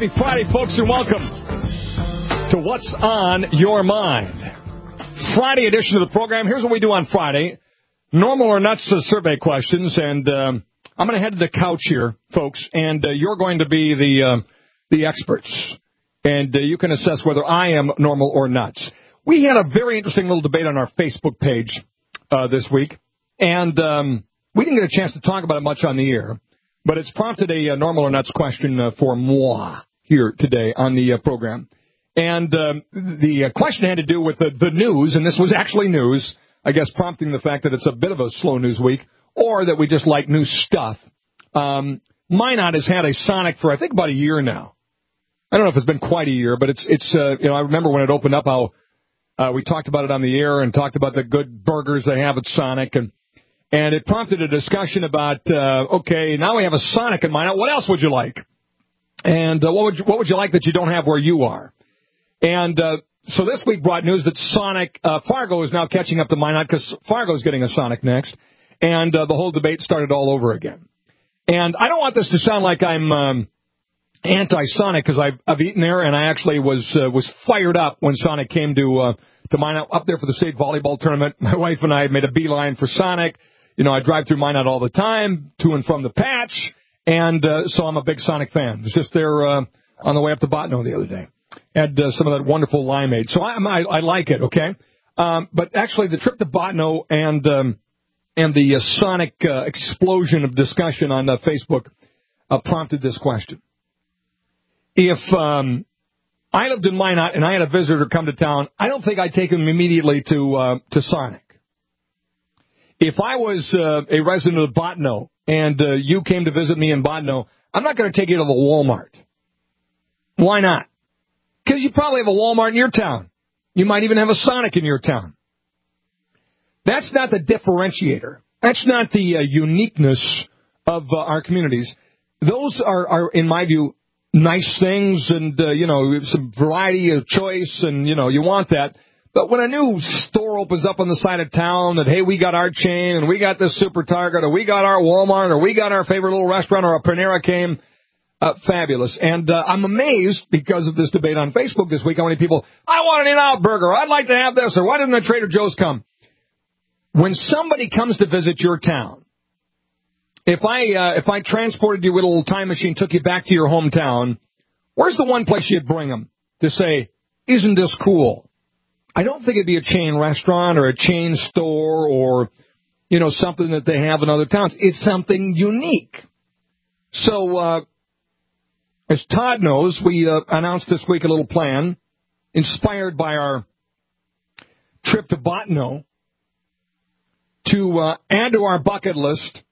Happy Friday, folks, and welcome to What's on Your Mind. Friday edition of the program. Here's what we do on Friday. Normal or nuts survey questions, and I'm going to head to the couch here, folks, and you're going to be the experts. And you can assess whether I am normal or nuts. We had a very interesting little debate on our Facebook page this week, and we didn't get a chance to talk about it much on the air. But it's prompted a normal or nuts question for moi here today on the program. And the question had to do with the news, and this was actually news, I guess prompting the fact that it's a bit of a slow news week, or that we just like new stuff. Minot has had a Sonic for, I think, about a year now. I don't know if it's been quite a year, but it's I remember when it opened up how we talked about it on the air and talked about the good burgers they have at Sonic, and it prompted a discussion about, okay, now we have a Sonic in Minot. What else would you like? And what would you like that you don't have where you are? And so this week brought news that Fargo is now catching up to Minot because Fargo is getting a Sonic next. And the whole debate started all over again. And I don't want this to sound like I'm anti-Sonic because I've eaten there, and I actually was fired up when Sonic came to Minot up there for the state volleyball tournament. My wife and I made a beeline for Sonic. You know, I drive through Minot all the time, to and from the patch, and so I'm a big Sonic fan. I was just there on the way up to Botno the other day. Had some of that wonderful limeade. So I like it, okay? But actually, the trip to Botno and the Sonic explosion of discussion on Facebook prompted this question. If I lived in Minot and I had a visitor come to town, I don't think I'd take him immediately to Sonic. If I was a resident of Botno and you came to visit me in Botno, I'm not going to take you to the Walmart. Why not? Because you probably have a Walmart in your town. You might even have a Sonic in your town. That's not the differentiator. That's not the uniqueness of our communities. Those are, in my view, nice things and, some variety of choice and, you want that. But when a new store opens up on the side of town that, hey, we got our chain and we got this Super Target or we got our Walmart or we got our favorite little restaurant or a Panera came, fabulous. And I'm amazed because of this debate on Facebook this week how many people, I want an In-N-Out burger, I'd like to have this, or why didn't the Trader Joe's come? When somebody comes to visit your town, if I transported you with a little time machine, took you back to your hometown, where's the one place you'd bring them to say, isn't this cool? I don't think it'd be a chain restaurant or a chain store or, something that they have in other towns. It's something unique. So, as Todd knows, we announced this week a little plan inspired by our trip to Botno to add to our bucket list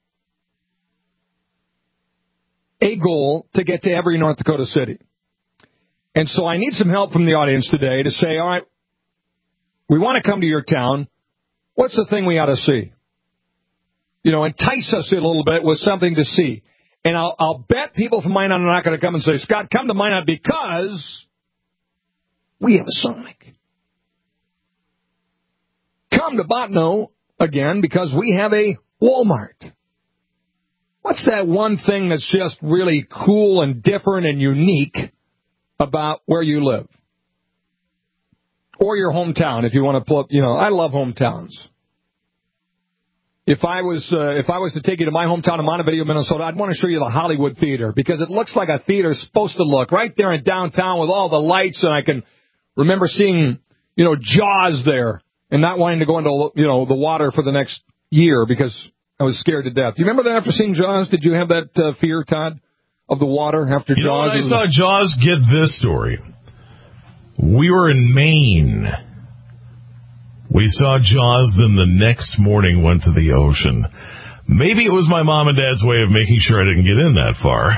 a goal to get to every North Dakota city. And so I need some help from the audience today to say, all right, we want to come to your town. What's the thing we ought to see? Entice us a little bit with something to see. And I'll bet people from Minot are not going to come and say, Scott, come to Minot because we have a Sonic. Come to Botno again because we have a Walmart. What's that one thing that's just really cool and different and unique about where you live? Or your hometown, if you want to pull up, I love hometowns. If I was to take you to my hometown of Montevideo, Minnesota, I'd want to show you the Hollywood Theater because it looks like a theater's supposed to look right there in downtown with all the lights, and I can remember seeing, Jaws there and not wanting to go into, the water for the next year because I was scared to death. Do you remember that after seeing Jaws? Did you have that fear, Todd, of the water after Jaws? I saw Jaws. Get this story. We were in Maine. We saw Jaws, then the next morning went to the ocean. Maybe it was my mom and dad's way of making sure I didn't get in that far.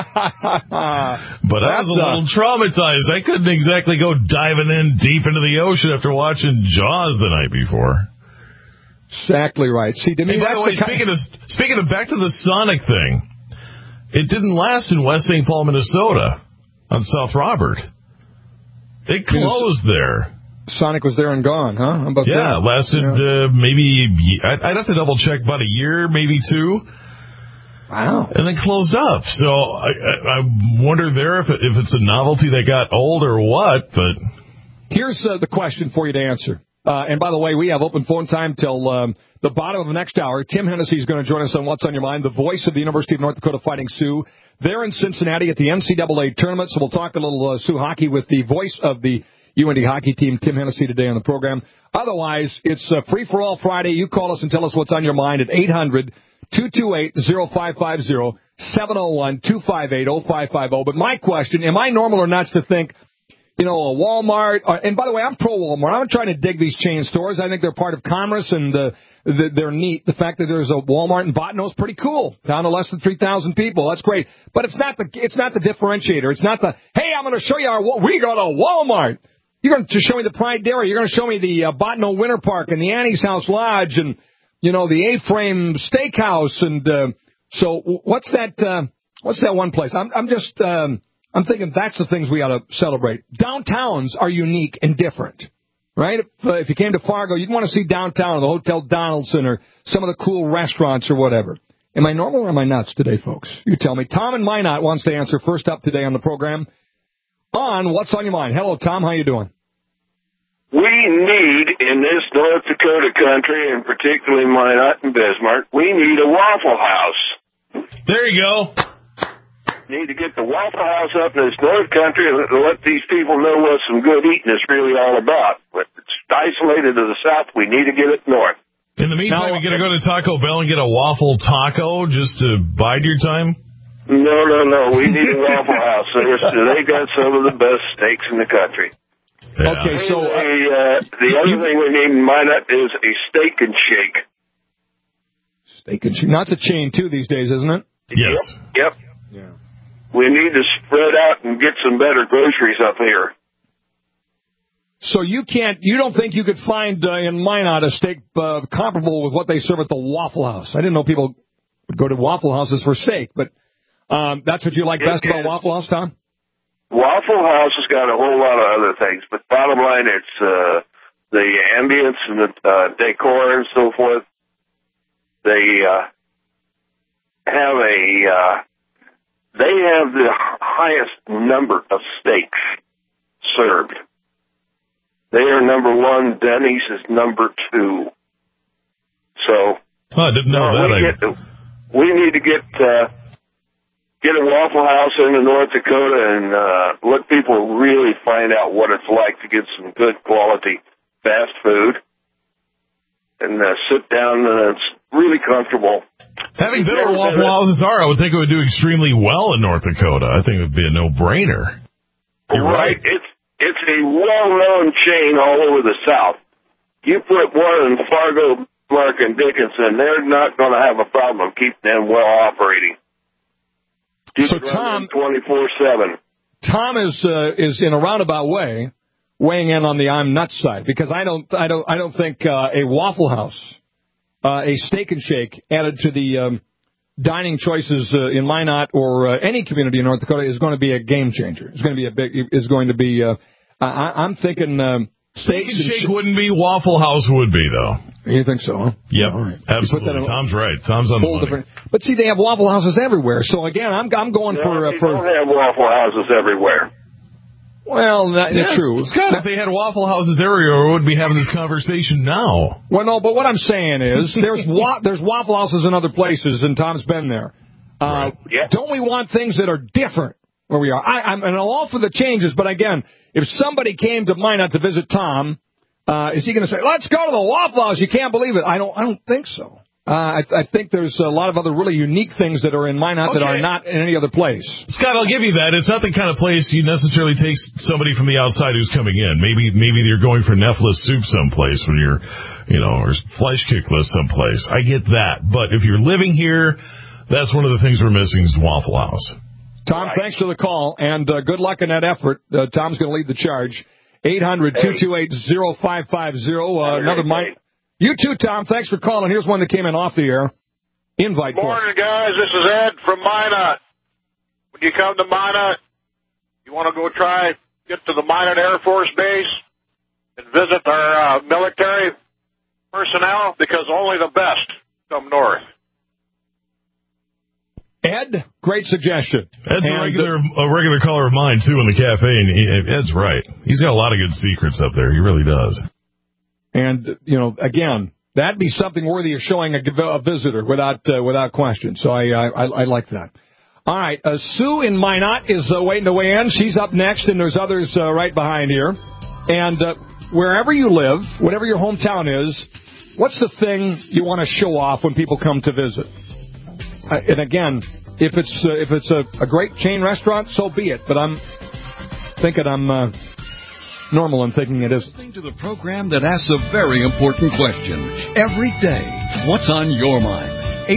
But I was a little traumatized. I couldn't exactly go diving in deep into the ocean after watching Jaws the night before. Exactly right. See, to me, by the way, speaking of back to the Sonic thing, it didn't last in West St. Paul, Minnesota on South Robert. It closed there. Sonic was there and gone, huh? How about that? Lasted maybe, I'd have to double check, about a year, maybe two. Wow. And then closed up. So I wonder there if it's a novelty that got old or what, but... Here's the question for you to answer. And by the way, we have open phone time till the bottom of the next hour. Tim Hennessy is going to join us on What's on Your Mind, the voice of the University of North Dakota Fighting Sioux. They're in Cincinnati at the NCAA tournament, so we'll talk a little Sioux hockey with the voice of the UND hockey team, Tim Hennessy, today on the program. Otherwise, it's free-for-all Friday. You call us and tell us what's on your mind at 800-228-0550, 701-258-0550. But my question, am I normal or nuts to think, a Walmart, and by the way, I'm pro-Walmart. I'm trying to dig these chain stores. I think they're part of commerce, and they're neat. The fact that there's a Walmart in Bottineau is pretty cool. Down to less than 3,000 people. That's great. But it's not the differentiator. It's not hey, I'm going to show you we got a Walmart. You're going to show me the Pride Dairy. You're going to show me the Bottineau Winter Park and the Annie's House Lodge and, the A-Frame Steakhouse. And so what's that one place? I'm thinking that's the things we ought to celebrate. Downtowns are unique and different, right? If you came to Fargo, you'd want to see downtown or the Hotel Donaldson or some of the cool restaurants or whatever. Am I normal or am I nuts today, folks? You tell me. Tom in Minot wants to answer first up today on the program on What's on Your Mind. Hello, Tom. How you doing? We need, in this North Dakota country, and particularly Minot and Bismarck, we need a Waffle House. There you go. Need to get the Waffle House up in this North Country and let these people know what some good eating is really all about. But it's isolated to the south. We need to get it north. In the meantime, you got to go to Taco Bell and get a waffle taco just to bide your time? No. We need a Waffle House. They got some of the best steaks in the country. Yeah. Okay, so... the other thing we need in Minot is a steak and shake. Steak and shake. Now, it's a chain, too, these days, isn't it? Yes. Yep. Yeah. We need to spread out and get some better groceries up here. So you don't think you could find in Minot a steak comparable with what they serve at the Waffle House? I didn't know people would go to Waffle Houses for steak, but that's what you like best about Waffle House, Tom? Waffle House has got a whole lot of other things, but bottom line, it's the ambience and the decor and so forth. They have the highest number of steaks served. They are number one. Denny's is number two. So I didn't know that. We need to get a Waffle House into North Dakota and let people really find out what it's like to get some good quality fast food and sit down and it's really comfortable. Having been where Waffle Houses are, I would think it would do extremely well in North Dakota. I think it would be a no-brainer. You're right. It's a well-known chain all over the South. You put one in Fargo, Mark, and Dickinson, they're not going to have a problem keeping them well operating. So Tom, 24/7. Tom is in a roundabout way weighing in on the I'm nuts side because I don't think a Waffle House, a Steak and Shake added to the dining choices in Minot or any community in North Dakota is going to be a game changer. It's going to be I'm thinking Steak and Shake wouldn't be, Waffle House would be though. You think so, huh? Yep, right. Absolutely. Tom's right. Tom's on the money. But see, they have Waffle Houses everywhere. So again, I'm going for. They don't have Waffle Houses everywhere. Well, that's true. Scott, if they had Waffle Houses everywhere, we wouldn't be having this conversation now. Well, no, but what I'm saying is there's Waffle Houses in other places, and Tom's been there. Right. Don't we want things that are different where we are? I'm all for the changes, but again, if somebody came to Minot to visit Tom, is he going to say, let's go to the Waffle House? You can't believe it. I don't think so. I think there's a lot of other really unique things that are in Minot that are not in any other place. Scott, I'll give you that. It's not the kind of place you necessarily take somebody from the outside who's coming in. Maybe you're going for Nephilis soup someplace when you're, or flesh kickless someplace. I get that. But if you're living here, that's one of the things we're missing is Waffle House. Tom, thanks for the call, and good luck in that effort. Tom's going to lead the charge. 800-228-0550. Another mic. You too, Tom. Thanks for calling. Here's one that came in off the air. Invite. Morning, guys. This is Ed from Minot. When you come to Minot, you want to go get to the Minot Air Force Base and visit our military personnel because only the best come north. Ed, great suggestion. Ed's a regular caller of mine, too, in the cafe, and Ed's right. He's got a lot of good secrets up there. He really does. And, again, that'd be something worthy of showing a visitor without question. So I like that. All right, Sue in Minot is waiting to weigh in. She's up next, and there's others right behind here. And wherever you live, whatever your hometown is, what's the thing you want to show off when people come to visit? And again, if it's a great chain restaurant, so be it. But I'm thinking I'm normal in thinking it is. Listening to the program that asks a very important question every day. What's on your mind?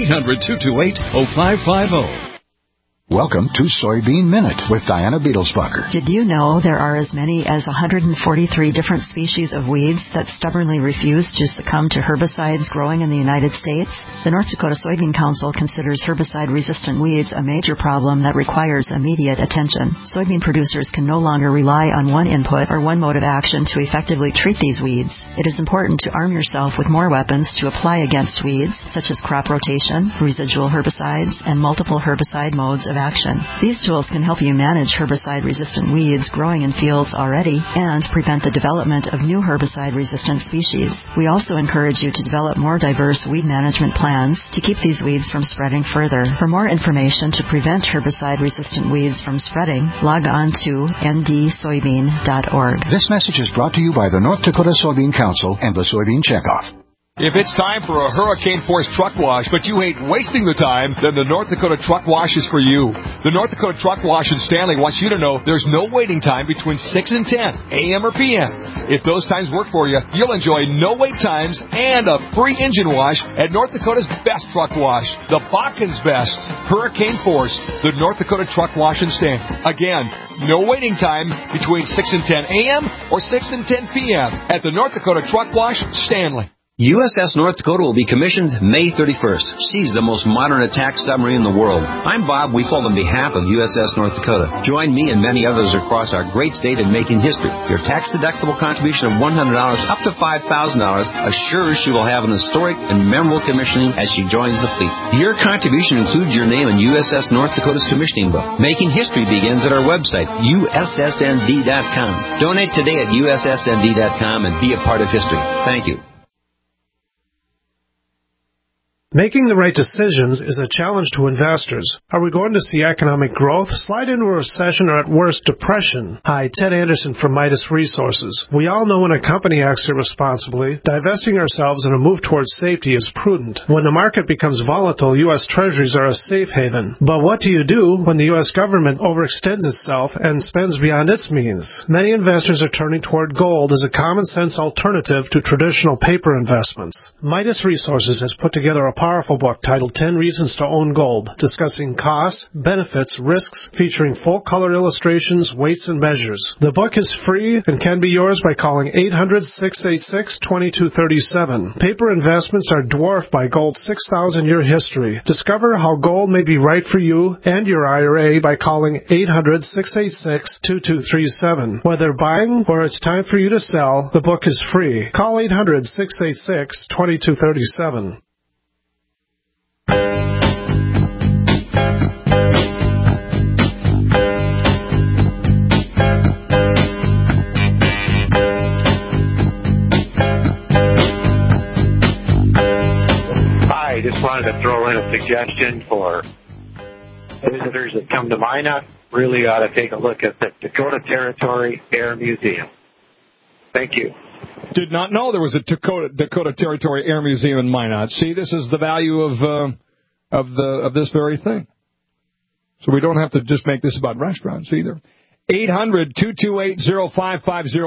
800-228-0550. Welcome to Soybean Minute with Diana Beetlesbacher. Did you know there are as many as 143 different species of weeds that stubbornly refuse to succumb to herbicides growing in the United States? The North Dakota Soybean Council considers herbicide-resistant weeds a major problem that requires immediate attention. Soybean producers can no longer rely on one input or one mode of action to effectively treat these weeds. It is important to arm yourself with more weapons to apply against weeds, such as crop rotation, residual herbicides, and multiple herbicide modes of action. These tools can help you manage herbicide-resistant weeds growing in fields already and prevent the development of new herbicide-resistant species. We also encourage you to develop more diverse weed management plans to keep these weeds from spreading further. For more information to prevent herbicide-resistant weeds from spreading, log on to ndsoybean.org. This message is brought to you by the North Dakota Soybean Council and the Soybean Checkoff. If it's time for a hurricane-force truck wash, but you hate wasting the time, then the North Dakota Truck Wash is for you. The North Dakota Truck Wash in Stanley wants you to know there's no waiting time between 6 and 10, a.m. or p.m. If those times work for you, you'll enjoy no wait times and a free engine wash at North Dakota's best truck wash, the Bakken's Best Hurricane Force, the North Dakota Truck Wash in Stanley. Again, no waiting time between 6 and 10 a.m. or 6 and 10 p.m. at the North Dakota Truck Wash, Stanley. USS North Dakota will be commissioned May 31st. She's the most modern attack submarine in the world. I'm Bob Weefold on behalf of USS North Dakota. Join me and many others across our great state in making history. Your tax-deductible contribution of $100 up to $5,000 assures she will have an historic and memorable commissioning as she joins the fleet. Your contribution includes your name in USS North Dakota's commissioning book. Making history begins at our website, ussnd.com. Donate today at ussnd.com and be a part of history. Thank you. Making the right decisions is a challenge to investors. Are we going to see economic growth, slide into a recession, or at worst, depression? Hi, Ted Anderson from Midas Resources. We all know when a company acts irresponsibly, divesting ourselves in a move towards safety is prudent. When the market becomes volatile, U.S. Treasuries are a safe haven. But what do you do when the U.S. government overextends itself and spends beyond its means? Many investors are turning toward gold as a common-sense alternative to traditional paper investments. Midas Resources has put together a powerful book titled 10 Reasons to Own Gold, discussing costs, benefits, risks, featuring full-color illustrations, weights, and measures. The book is free and can be yours by calling 800-686-2237. Paper investments are dwarfed by gold's 6,000-year history. Discover how gold may be right for you and your IRA by calling 800-686-2237. Whether buying or it's time for you to sell, the book is free. Call 800-686-2237. I just wanted to throw in a suggestion for visitors that come to Minot. Really ought to take a look at the Dakota Territory Air Museum. Thank you. Did not know there was a Dakota Territory Air Museum in Minot. See, this is the value of this very thing. So we don't have to just make this about restaurants either. 800-228-0550,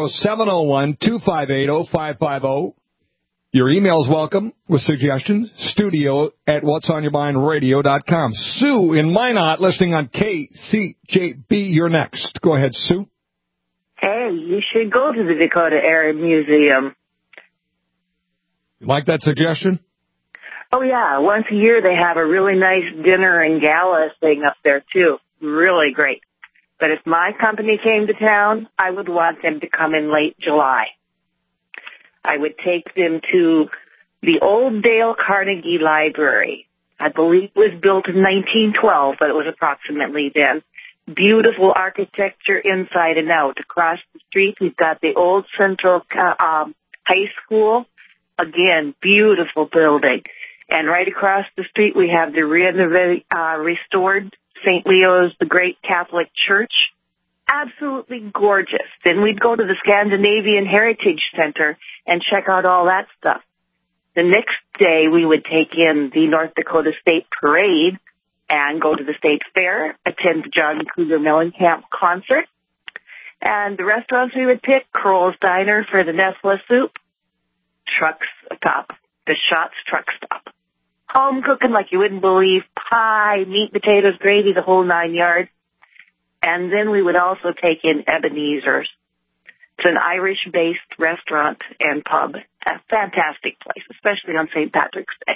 701-258-0550. Your email is welcome with suggestions. Studio@whatsonyourmindradio.com. Sue in Minot, listening on KCJB. You're next. Go ahead, Sue. Hey, you should go to the Dakota Air Museum. You like that suggestion? Oh, yeah. Once a year they have a really nice dinner and gala thing up there, too. Really great. But if my company came to town, I would want them to come in late July. I would take them to the old Dale Carnegie Library. I believe it was built in 1912, but it was approximately then. Beautiful architecture inside and out. Across the street, we've got the old Central High School. Again, beautiful building. And right across the street, we have the restored St. Leo's, the Great Catholic Church. Absolutely gorgeous. Then we'd go to the Scandinavian Heritage Center and check out all that stuff. The next day, we would take in the North Dakota State Parade and go to the State Fair, attend the John Cougar Mellencamp concert. And the restaurants we would pick, Kroll's Diner for the Nestle soup, Truck Stop, the Schatz Truck Stop. Home cooking like you wouldn't believe, pie, meat, potatoes, gravy, the whole 9 yards. And then we would also take in Ebenezer's. It's an Irish-based restaurant and pub. A fantastic place, especially on St. Patrick's Day.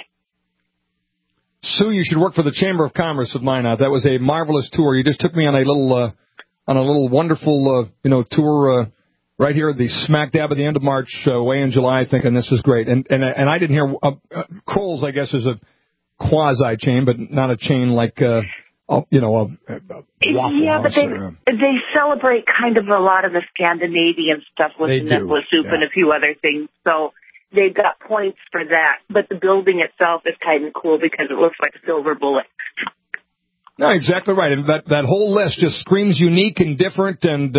Sue, you should work for the Chamber of Commerce of Minot. That was a marvelous tour. You just took me on a little wonderful tour right here at the smack dab at the end of March, way in July, I think, and this is great. And I didn't hear Kroll's, I guess, is a quasi chain, but not a chain like a Waffle yeah, but House they celebrate kind of a lot of the Scandinavian stuff with the Nestle soup and a few other things. So they've got points for that. But the building itself is kind of cool because it looks like a silver bullet. No, exactly right. And that whole list just screams unique and different and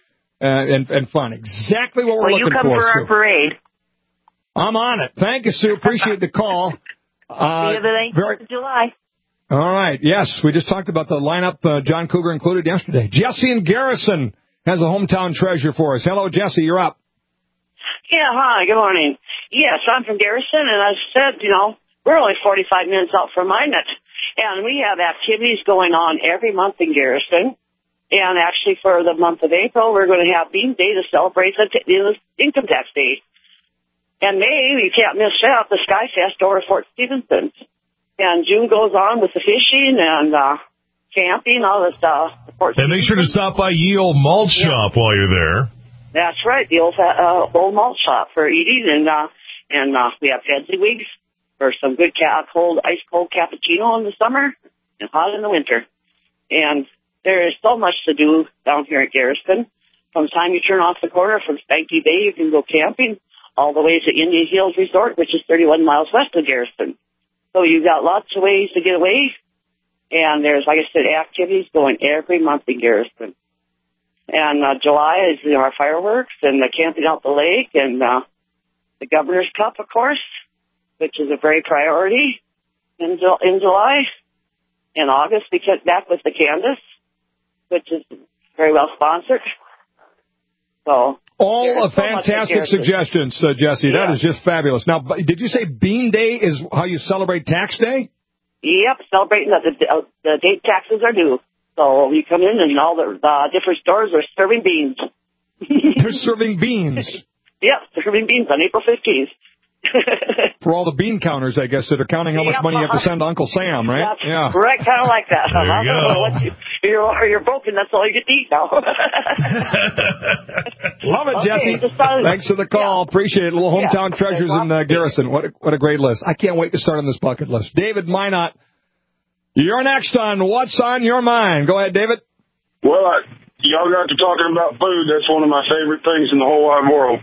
fun. Exactly what we're looking for. Well, you come for our parade. I'm on it. Thank you, Sue. Appreciate the call. See you the 4th of July. All right. Yes, we just talked about the lineup John Cougar included yesterday. Jesse in Garrison has a hometown treasure for us. Hello, Jesse. You're up. Yeah, hi. Good morning. Yes, I'm from Garrison, and I said, we're only 45 minutes out from Minot. And we have activities going on every month in Garrison. And actually, for the month of April, we're going to have Bean Day to celebrate the Income Tax Day. And May, you can't miss out, the Sky Fest over at Fort Stephenson. And June goes on with the fishing and camping, all this stuff. And make sure to stop by Ye Old Malt Shop while you're there. That's right, the old malt shop for eating. And we have fancy wigs for some good ice cold cappuccino in the summer and hot in the winter. And there is so much to do down here at Garrison. From the time you turn off the corner from Spanky Bay, you can go camping all the way to Indian Hills Resort, which is 31 miles west of Garrison. So you've got lots of ways to get away. And there's, like I said, activities going every month in Garrison. And July is our fireworks and the camping out the lake and the Governor's Cup, of course, which is a very priority in July. In August, we get back with the Canvas, which is very well sponsored. So all fantastic suggestions, Jesse. Yeah. That is just fabulous. Now, did you say Bean Day is how you celebrate Tax Day? Yep, celebrating that the date taxes are due. So you come in and all the different stores are serving beans. They're serving beans. Yep, serving beans on April 15th. For all the bean counters, I guess, that are counting how much money you have to send to Uncle Sam, right? That's right, kind of like that. You're broken, that's all you get to eat now. Love it, Jesse. Thanks for the call. Appreciate it. Little hometown treasures in Garrison. What a great list. I can't wait to start on this bucket list. David Minot, you're next on What's on Your Mind. Go ahead, David. Well, y'all got to talking about food. That's one of my favorite things in the whole wide world.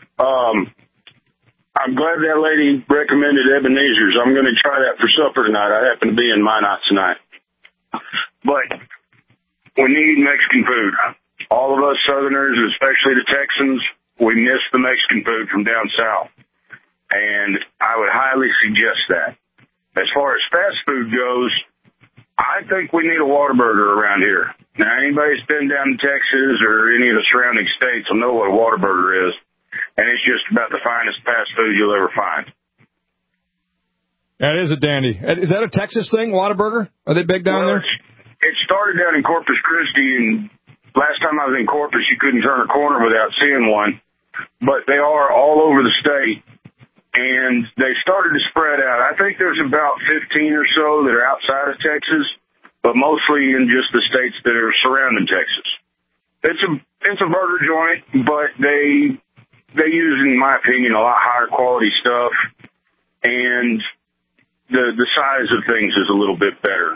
I'm glad that lady recommended Ebenezer's. I'm going to try that for supper tonight. I happen to be in Minot tonight. But we need Mexican food. All of us Southerners, especially the Texans, we miss the Mexican food from down south. And I would highly suggest that. As far as fast food goes, I think we need a Whataburger around here. Now, anybody that's been down in Texas or any of the surrounding states will know what a Whataburger is. And it's just about the finest fast food you'll ever find. That is a dandy. Is that a Texas thing, Whataburger? Are they big down there? It started down in Corpus Christi, and last time I was in Corpus, you couldn't turn a corner without seeing one. But they are all over the state, and they started to spread out. I think there's about 15 or so that are outside of Texas, but mostly in just the states that are surrounding Texas. It's a burger joint, but they use, in my opinion, a lot higher quality stuff. And the size of things is a little bit better.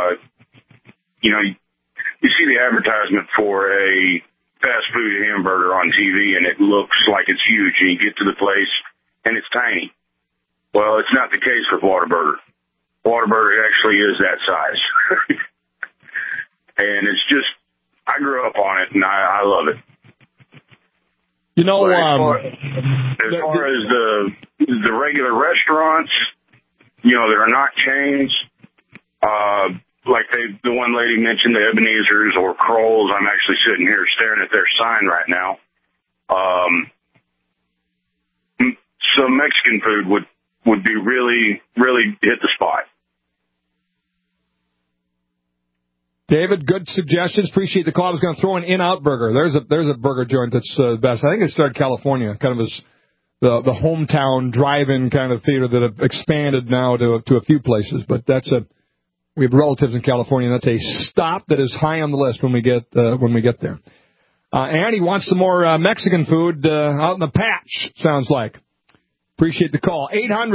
You see the advertisement for a fast food hamburger on TV, and it looks like it's huge, and you get to the place, and it's tiny. Well, it's not the case with Whataburger. Whataburger actually is that size. And it's just, I grew up on it, and I love it. You know, as far as the regular restaurants, that are not chains, like the one lady mentioned, the Ebenezer's or Kroll's. I'm actually sitting here staring at their sign right now. Some Mexican food would be really, really hit the spot. David, good suggestions. Appreciate the call. I was going to throw an In-Out Burger. There's a burger joint that's the best. I think it started in California, kind of as the hometown drive-in kind of theater that have expanded now to a few places. But we have relatives in California, and that's a stop that is high on the list when we get there. Andy wants some more Mexican food out in the patch, sounds like. Appreciate the call.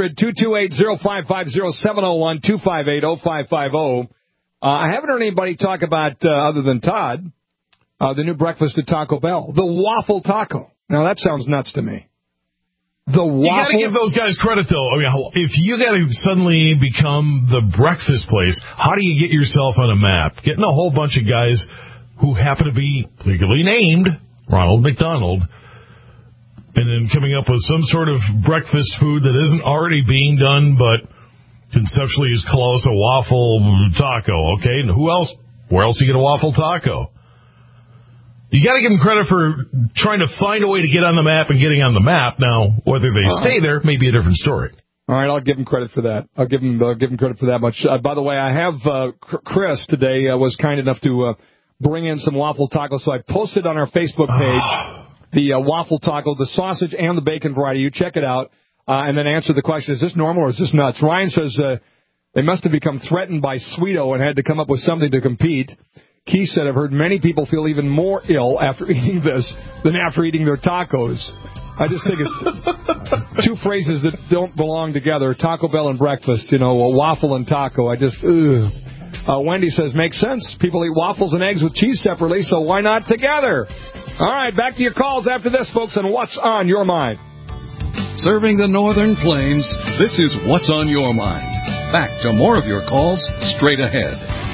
800-228-0550, 701-258-0550. I haven't heard anybody talk about, other than Todd, the new breakfast at Taco Bell, the waffle taco. Now, that sounds nuts to me. The waffle. You got to give those guys credit, though. I mean, if you got to suddenly become the breakfast place, how do you get yourself on a map? Getting a whole bunch of guys who happen to be legally named Ronald McDonald, and then coming up with some sort of breakfast food that isn't already being done, but conceptually is close, a waffle taco, okay? And where else do you get a waffle taco? You got to give them credit for trying to find a way to get on the map and getting on the map. Now, whether they stay there may be a different story. All right, I'll give them credit for that. I'll give them credit for that much. By the way, I have Chris today was kind enough to bring in some waffle tacos, so I posted on our Facebook page the waffle taco, the sausage and the bacon variety. You check it out. And then answer the question, is this normal or is this nuts? Ryan says they must have become threatened by Sweeto and had to come up with something to compete. Keith said, I've heard many people feel even more ill after eating this than after eating their tacos. I just think it's two phrases that don't belong together, Taco Bell and breakfast, a waffle and taco. Wendy says, makes sense. People eat waffles and eggs with cheese separately, so why not together? All right, back to your calls after this, folks, and What's on Your Mind? Serving the Northern Plains, this is What's on Your Mind. Back to more of your calls straight ahead.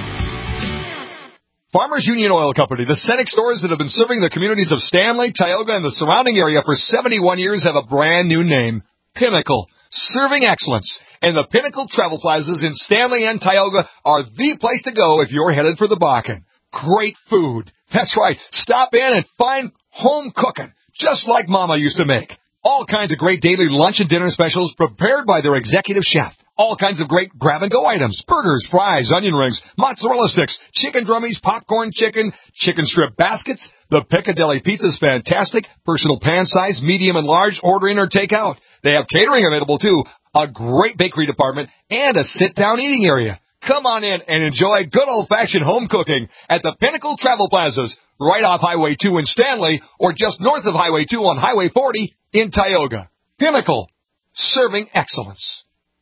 Farmers Union Oil Company, the Cenex stores that have been serving the communities of Stanley, Tioga, and the surrounding area for 71 years have a brand new name, Pinnacle, serving excellence. And the Pinnacle Travel Plazas in Stanley and Tioga are the place to go if you're headed for the Bakken. Great food. That's right. Stop in and find home cooking, just like Mama used to make. All kinds of great daily lunch and dinner specials prepared by their executive chef. All kinds of great grab-and-go items, burgers, fries, onion rings, mozzarella sticks, chicken drummies, popcorn chicken, chicken strip baskets. The Piccadilly Pizza's fantastic, personal pan size, medium and large, order in or take out. They have catering available too, a great bakery department, and a sit-down eating area. Come on in and enjoy good old-fashioned home cooking at the Pinnacle Travel Plazas, right off Highway 2 in Stanley, or just north of Highway 2 on Highway 40 in Tioga. Pinnacle, serving excellence.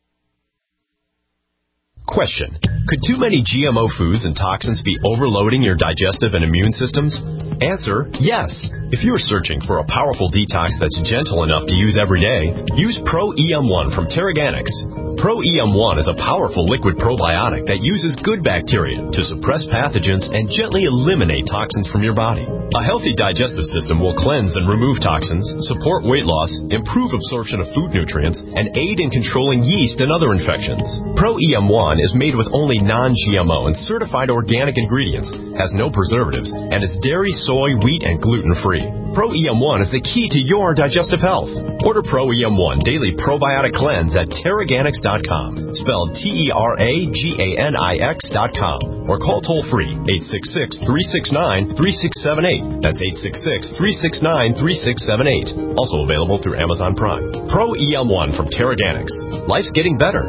Question. Could too many GMO foods and toxins be overloading your digestive and immune systems? Answer, yes. If you're searching for a powerful detox that's gentle enough to use every day, use Pro-EM1 from Terraganics. Pro-EM1 is a powerful liquid probiotic that uses good bacteria to suppress pathogens and gently eliminate toxins from your body. A healthy digestive system will cleanse and remove toxins, support weight loss, improve absorption of food nutrients, and aid in controlling yeast and other infections. Pro-EM1 is made with only non-GMO and certified organic ingredients, has no preservatives, and is dairy, soy, wheat, and gluten-free. Pro-EM1 is the key to your digestive health. Order Pro-EM1 Daily Probiotic Cleanse at Terraganics.com, spelled Terraganix.com, or call toll-free 866-369-3678. That's 866-369-3678. Also available through Amazon Prime. Pro-EM1 from Terraganics. Life's getting better.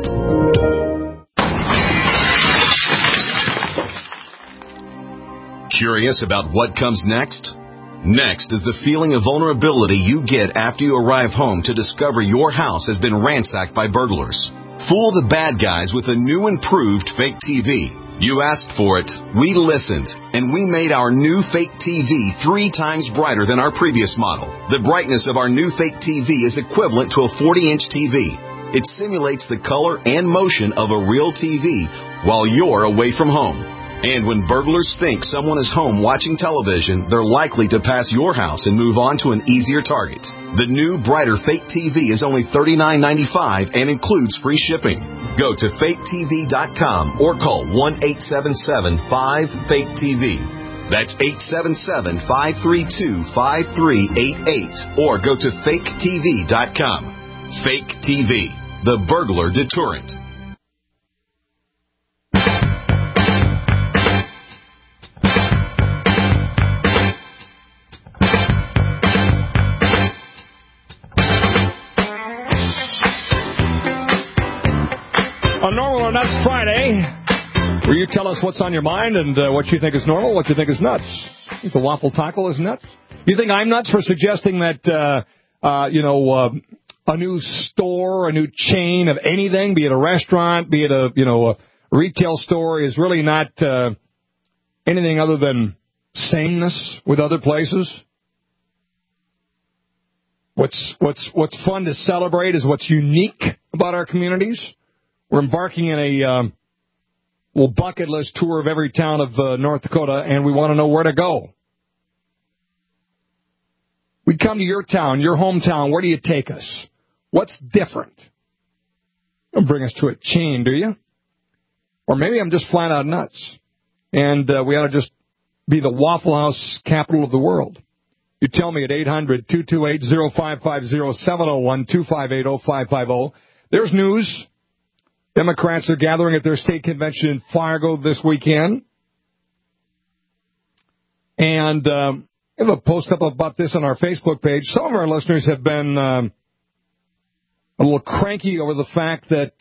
Curious about what comes next? Next is the feeling of vulnerability you get after you arrive home to discover your house has been ransacked by burglars. Fool the bad guys with a new improved fake TV. You asked for it, we listened, and we made our new fake TV 3 times brighter than our previous model. The brightness of our new fake TV is equivalent to a 40-inch TV. It simulates the color and motion of a real TV while you're away from home. And when burglars think someone is home watching television, they're likely to pass your house and move on to an easier target. The new, brighter fake TV is only $39.95 and includes free shipping. Go to faketv.com or call 1-877-5-FAKE-TV. That's 877-532-5388 or go to faketv.com. Fake TV, the burglar deterrent. A Normal or Nuts Friday, where you tell us what's on your mind and what you think is normal, what you think is nuts. You think the waffle taco is nuts? You think I'm nuts for suggesting that, a new store, a new chain of anything, be it a restaurant, be it a retail store, is really not anything other than sameness with other places? What's fun to celebrate is what's unique about our communities. We're embarking in a little bucket list tour of every town of North Dakota, and we want to know where to go. We come to your town, your hometown. Where do you take us? What's different? Don't bring us to a chain, do you? Or maybe I'm just flat out nuts, and we ought to just be the Waffle House capital of the world. You tell me at 800-228-0550, 701-258-0550. There's news. Democrats are gathering at their state convention in Fargo this weekend. And I have a post up about this on our Facebook page. Some of our listeners have been a little cranky over the fact that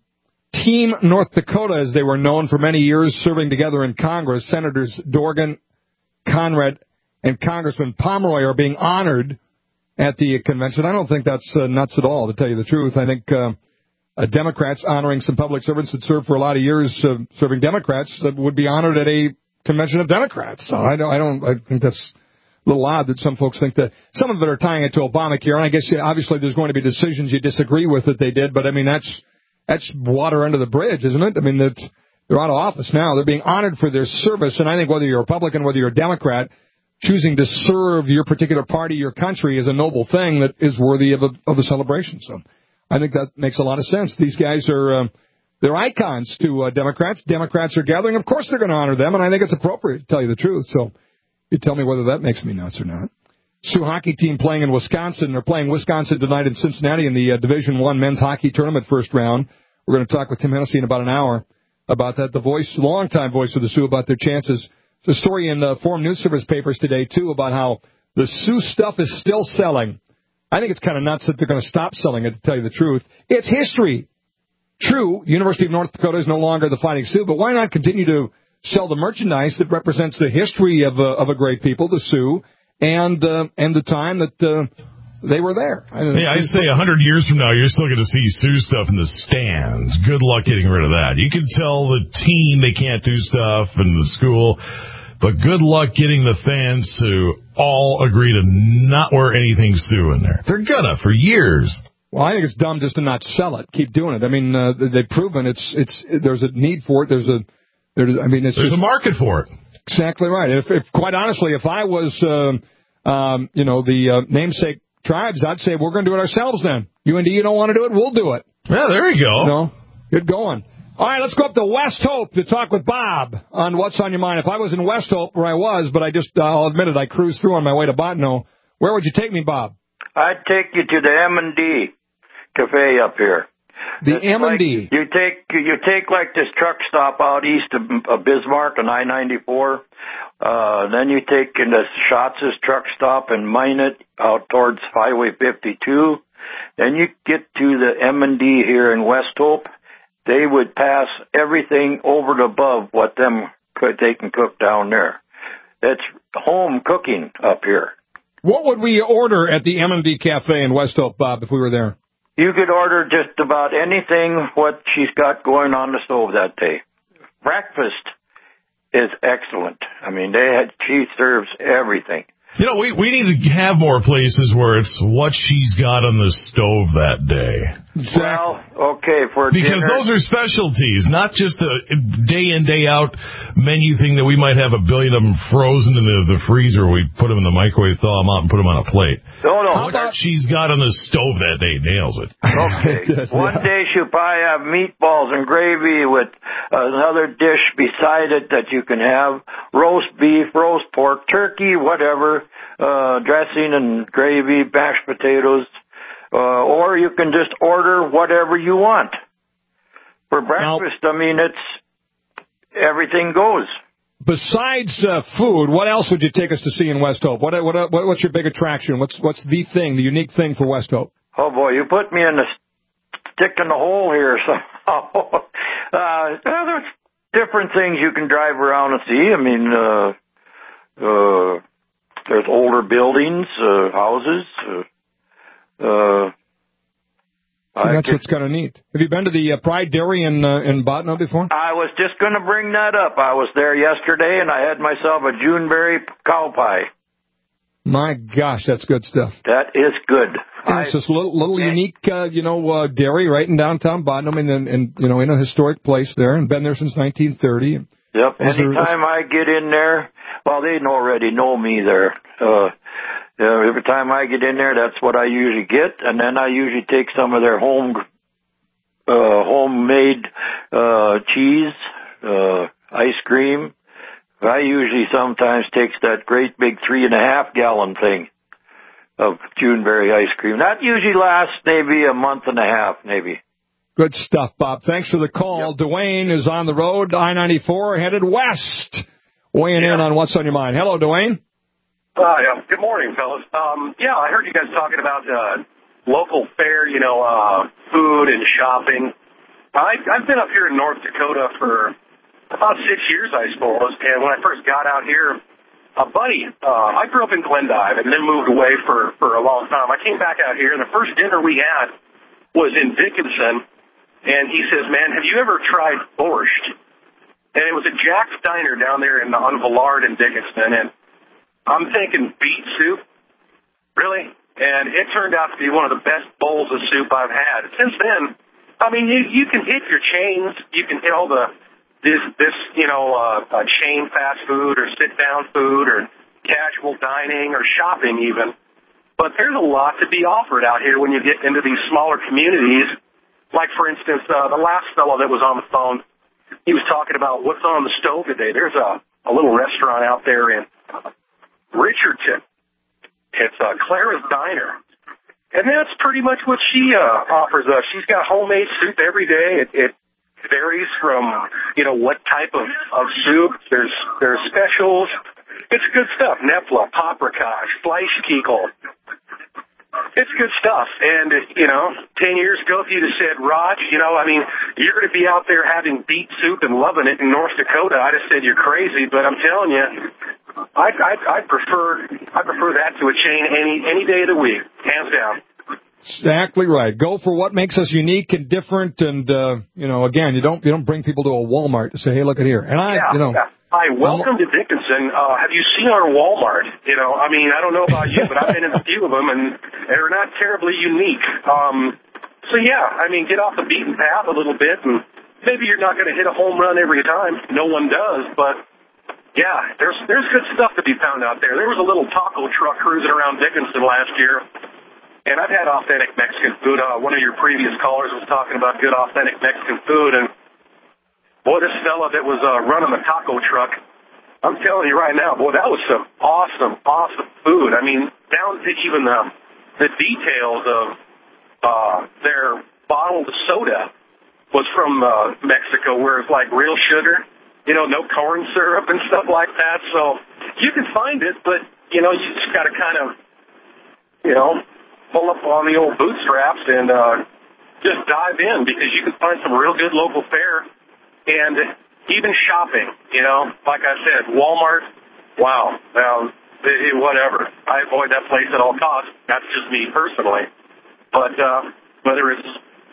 Team North Dakota, as they were known for many years, serving together in Congress, Senators Dorgan, Conrad, and Congressman Pomeroy are being honored at the convention. I don't think that's nuts at all, to tell you the truth. I think Democrats honoring some public servants that served for a lot of years serving Democrats that would be honored at a convention of Democrats. So I think that's a little odd that some folks think that some of it are tying it to Obamacare. And I guess obviously there's going to be decisions you disagree with that they did, but I mean that's water under the bridge, isn't it? I mean they're out of office now. They're being honored for their service, and I think whether you're a Republican, whether you're a Democrat, choosing to serve your particular party, your country, is a noble thing that is worthy of a celebration. So I think that makes a lot of sense. These guys are they're icons to Democrats. Democrats are gathering. Of course they're going to honor them, and I think it's appropriate, to tell you the truth. So you tell me whether that makes me nuts or not. Sioux hockey team playing in Wisconsin. They're playing Wisconsin tonight in Cincinnati in the Division I men's hockey tournament first round. We're going to talk with Tim Hennessy in about an hour about that. The longtime voice of the Sioux, about their chances. There's a story in the Forum News Service papers today, too, about how the Sioux stuff is still selling. I think it's kind of nuts that they're going to stop selling it, to tell you the truth. It's history. True, University of North Dakota is no longer the Fighting Sioux, but why not continue to sell the merchandise that represents the history of a great people, the Sioux, and the time that they were there. I say 100 years from now, you're still going to see Sioux stuff in the stands. Good luck getting rid of that. You can tell the team they can't do stuff in the school, but good luck getting the fans to all agree to not wear anything Sioux in there. They're gonna for years. Well, I think it's dumb just to not sell it. Keep doing it. I mean, they've proven there's a need for it. There's a market for it. Exactly right. If quite honestly, if I was the namesake tribes, I'd say we're going to do it ourselves then. UND, you don't want to do it? We'll do it. Yeah, there you go. Good going. All right, let's go up to West Hope to talk with Bob on What's on Your Mind. If I was in West Hope, where I was, but I'll admit it, I cruised through on my way to Bottineau. Where would you take me, Bob? I'd take you to the M&D Cafe up here. The M&D. You take like this truck stop out east of Bismarck on I-94. Then you take in the Schatz's truck stop and mine it out towards Highway 52. Then you get to the M&D here in West Hope. They would pass everything over and above what they can cook down there. That's home cooking up here. What would we order at the M&D Cafe in West Hope, Bob, if we were there? You could order just about anything what she's got going on the stove that day. Breakfast is excellent. I mean, she serves everything. You know, we need to have more places where it's what she's got on the stove that day. Exactly. Well, okay, because dinner, those are specialties, not just a day in, day out menu thing that we might have a billion of them frozen in the freezer. We put them in the microwave, thaw them out, and put them on a plate. No. What she's got on the stove that day nails it. Okay. One day she'll probably have meatballs and gravy with another dish beside it that you can have. Roast beef, roast pork, turkey, whatever, dressing and gravy, mashed potatoes. Or you can just order whatever you want. For breakfast, I mean, everything goes. Besides food, what else would you take us to see in West Hope? What's your big attraction? What's the thing, the unique thing for West Hope? Oh boy, you put me in the stick in the hole here. So, there's different things you can drive around and see. I mean, there's older buildings, houses. That's what's kind of neat. Have you been to the Pride Dairy in Botno before? I was just going to bring that up. I was there yesterday, and I had myself a Juneberry cow pie. My gosh, that's good stuff. That is good. It's this little unique, dairy right in downtown Botno, and in a historic place there, and been there since 1930. Yep. Anytime I get in there, well, they already know me there. Every time I get in there, that's what I usually get, and then I usually take some of their homemade cheese, ice cream. I usually sometimes take that great big 3.5-gallon thing of Juneberry ice cream. That usually lasts maybe a month and a half, maybe. Good stuff, Bob. Thanks for the call. Yep. Dwayne is on the road, I-94, headed west, weighing in on what's on your mind. Hello, Dwayne. Yeah. Good morning, fellas. I heard you guys talking about local fare, food and shopping. I've been up here in North Dakota for about 6 years, I suppose, and when I first got out here, a buddy, I grew up in Glendive and then moved away for a long time. I came back out here, and the first dinner we had was in Dickinson, and he says, man, have you ever tried borscht? And it was at Jack's Diner down there on Villard in Dickinson, and I'm thinking beet soup, really? And it turned out to be one of the best bowls of soup I've had. Since then, I mean, you can hit your chains. You can hit all chain fast food or sit-down food or casual dining or shopping even. But there's a lot to be offered out here when you get into these smaller communities. Like, for instance, the last fellow that was on the phone, he was talking about what's on the stove today. There's a little restaurant out there in Richardson. It's Clara's Diner. And that's pretty much what she offers us. She's got homemade soup every day. It varies from, what type of soup. There's specials. It's good stuff. Nefla, paprikash, Fleischkegel. It's good stuff. And, 10 years ago, if you'd have said, Raj, you're going to be out there having beet soup and loving it in North Dakota, I'd have said you're crazy. But I'm telling you, I prefer that to a chain any day of the week, hands down. Exactly right. Go for what makes us unique and different. And again, you don't bring people to a Walmart to say, hey, look at here. And Hi, welcome to Dickinson. Have you seen our Walmart? I don't know about you, but I've been in a few of them, and they're not terribly unique. Get off the beaten path a little bit, and maybe you're not going to hit a home run every time. No one does, but yeah, there's good stuff to be found out there. There was a little taco truck cruising around Dickinson last year, and I've had authentic Mexican food. One of your previous callers was talking about good authentic Mexican food, and boy, this fella that was running the taco truck, I'm telling you right now, boy, that was some awesome food. I mean, down to even the details of their bottled soda was from Mexico, where it's like real sugar, no corn syrup and stuff like that. So you can find it, but, you just got to kind of, pull up on the old bootstraps and just dive in, because you can find some real good local fare. And even shopping, like I said, Walmart, wow, whatever. I avoid that place at all costs. That's just me personally. But, whether it's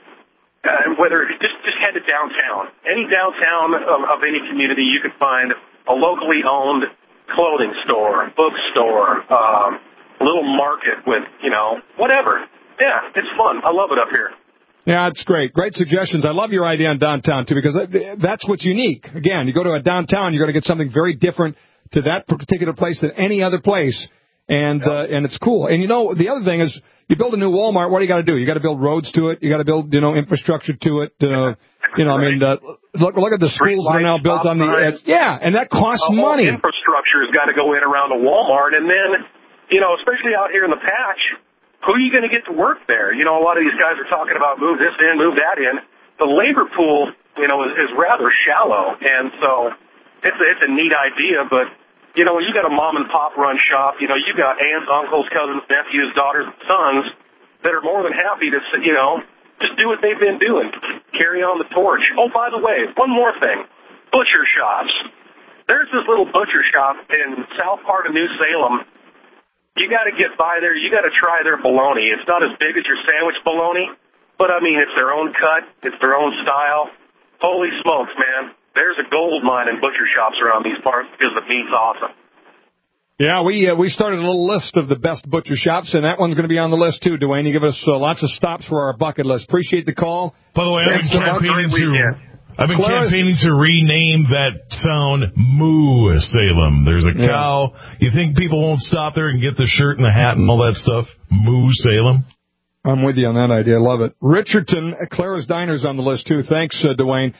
just head to downtown. Any downtown of any community, you can find a locally owned clothing store, bookstore, little market with, whatever. Yeah, it's fun. I love it up here. Yeah, it's great. Great suggestions. I love your idea on downtown, too, because that's what's unique. Again, you go to a downtown, you're going to get something very different to that particular place than any other place, and it's cool. And, the other thing is, you build a new Walmart, what do you got to do? You got to build roads to it. You got to build, infrastructure to it. Look at the schools that are now built on the edge. Yeah, and that costs money. Infrastructure has got to go in around the Walmart, and then, especially out here in the patch, who are you going to get to work there? A lot of these guys are talking about move this in, move that in. The labor pool, is rather shallow, and so it's a neat idea, but you got a mom and pop run shop, you got aunts, uncles, cousins, nephews, daughters, and sons that are more than happy to, just do what they've been doing. Carry on the torch. Oh, by the way, one more thing. Butcher shops. There's this little butcher shop in south part of New Salem. You got to get by there. You got to try their bologna. It's not as big as your sandwich bologna, but it's their own cut. It's their own style. Holy smokes, man. There's a gold mine in butcher shops around these parts because the meat's awesome. Yeah, we started a little list of the best butcher shops, and that one's going to be on the list, too, Dwayne. You give us lots of stops for our bucket list. Appreciate the call. By the way, I've been campaigning to rename that town Moo Salem. There's a cow. You think people won't stop there and get the shirt and the hat and all that stuff? Moo Salem? I'm with you on that idea. I love it. Richardson, Clara's Diner's on the list, too. Thanks, Dwayne.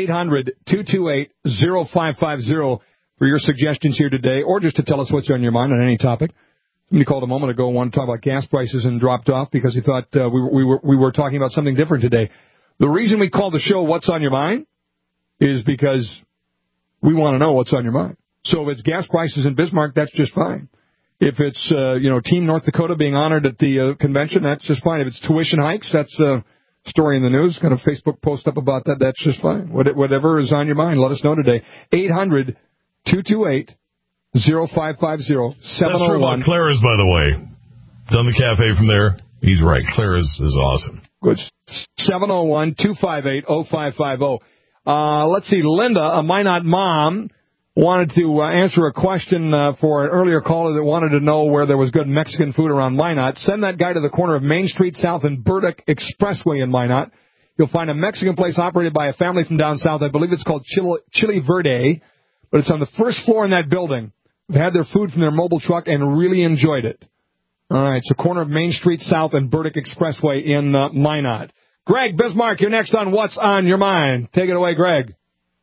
800-228-0550 for your suggestions here today, or just to tell us what's on your mind on any topic. Somebody called a moment ago and wanted to talk about gas prices and dropped off because he thought we were talking about something different today. The reason we call the show What's on Your Mind is because we want to know what's on your mind. So if it's gas prices in Bismarck, that's just fine. If it's, Team North Dakota being honored at the convention, that's just fine. If it's tuition hikes, that's story in the news. Got a Facebook post up about that. That's just fine. Whatever is on your mind, let us know today. 800-228-0550. 701. That's Clara's, by the way. Done the cafe from there. He's right. Clara's is awesome. Good. 701-258-0550. Let's see. Linda, a Minot mom, wanted to answer a question for an earlier caller that wanted to know where there was good Mexican food around Minot. Send that guy to the corner of Main Street South and Burdick Expressway in Minot. You'll find a Mexican place operated by a family from down south. I believe it's called Chili Verde, but it's on the first floor in that building. They've had their food from their mobile truck and really enjoyed it. All right, so corner of Main Street South and Burdick Expressway in Minot. Greg Bismarck, you're next on What's on Your Mind. Take it away, Greg.